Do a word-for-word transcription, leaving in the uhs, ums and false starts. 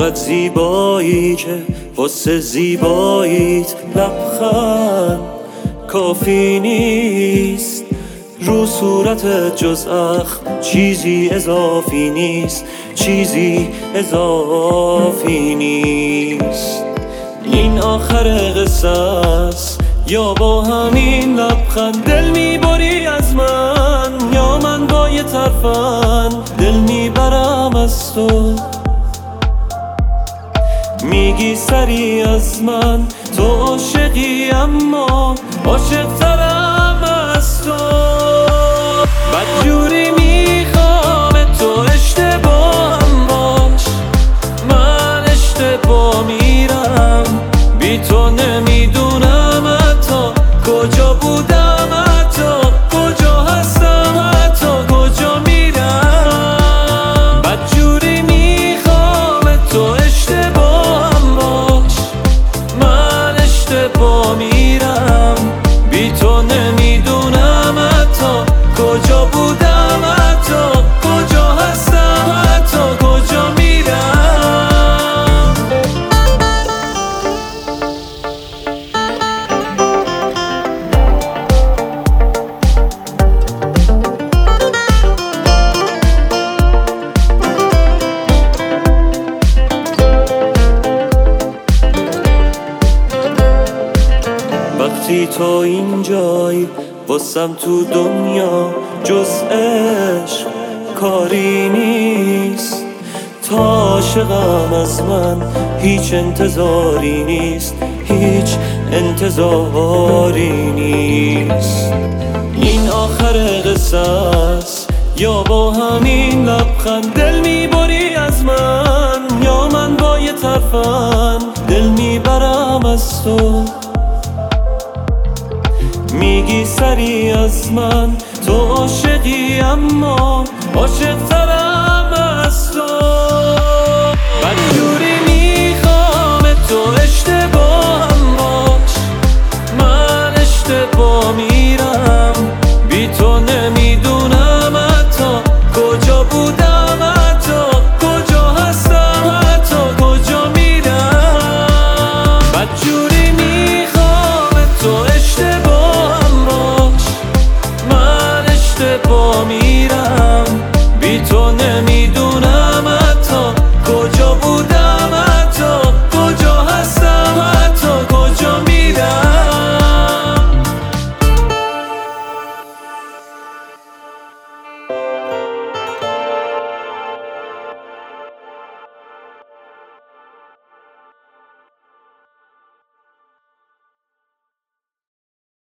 انقدر زیبایی که واسه زیباییت لبخند کافی نیست. رو صورتت جز اخم چیزی اضافی نیست، چیزی اضافی نیست. این آخر قصه است یا با همین لبخند دل میبری از من، یا من با یه طرفن دل میبرم از تو. میگی سری از من تو عاشقی، اما عاشق‌ترم از تو. بدجوری میخوام تو اشتباهم باش، من اشتباه میرم بی تو. نمیدونم حتی کجا بودم، حتی کجا هستم، حتی کجا میرم. بدجوری میخوام تو اشتباهم باش، من اشتباه میرم بی تو. نمیدونم حتی کجا بودم، حتی کجا هستم، حتی کجا میرم. وقتی تو اینجای واسم تو دنیا جز عشق کاری نیست. تا عاشقم از من هیچ انتظاری نیست، هیچ انتظاری نیست. این آخر قصه است یا با همین لبخند دل میبری از من، یا من با یه طرفن دل میبرم از تو. میگی سری از من تو عاشقی، اما عاشق‌ترم از تو.